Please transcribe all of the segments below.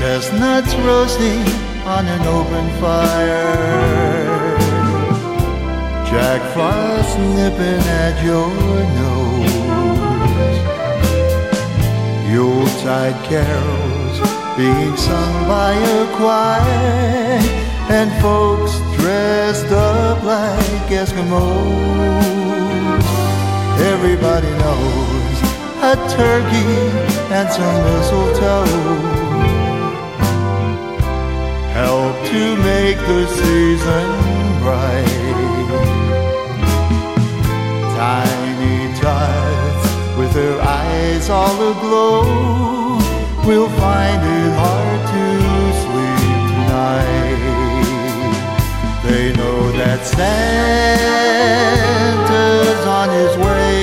chestnuts roasting on an open fire, Jack Frost nipping at your nose, Yuletide carols being sung by a choir, and folks dressed up like Eskimos. Everybody knows a turkey and some mistletoe help to make the season bright. Tiny tots with their eyes all aglow will find it hard to sleep tonight. They know that Santa's on his way.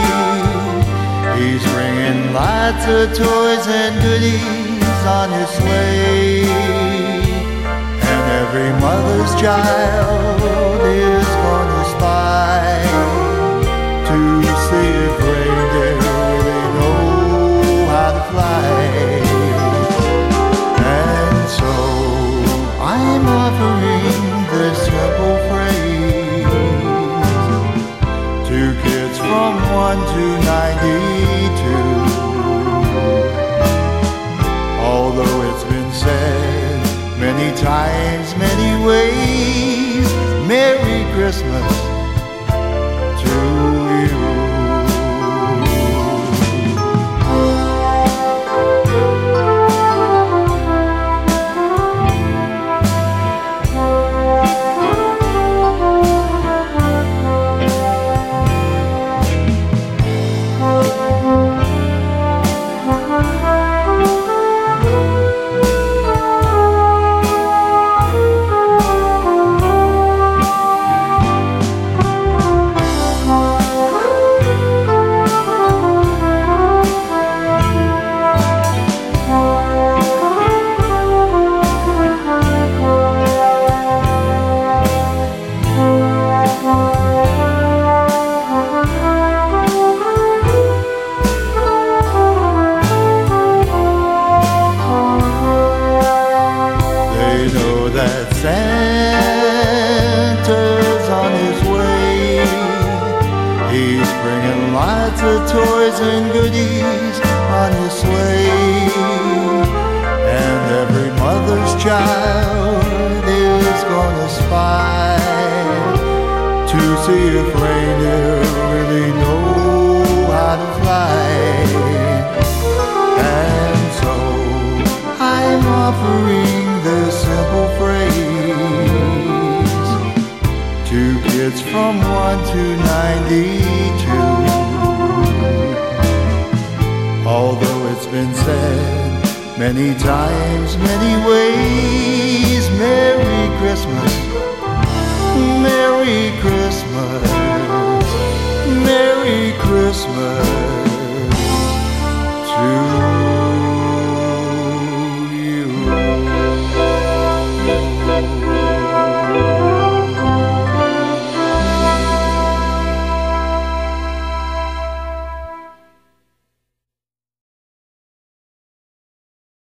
He's bringing lots of toys and goodies on his sleigh. And every mother's child is gonna spy to see if reindeer really know how to fly. And so I'm offering this simple phrase to kids from 1 to 92. Although it's been said many times, many ways, Merry Christmas to you. Santa's on his way. He's bringing lots of toys and goodies on his sleigh. And every mother's child is gonna spy to see if reindeer really know how to fly. And so I'm offering this simple phrase to kids from 1 to 92. Although it's been said many times, many ways, Merry Christmas, Merry Christmas, Merry Christmas.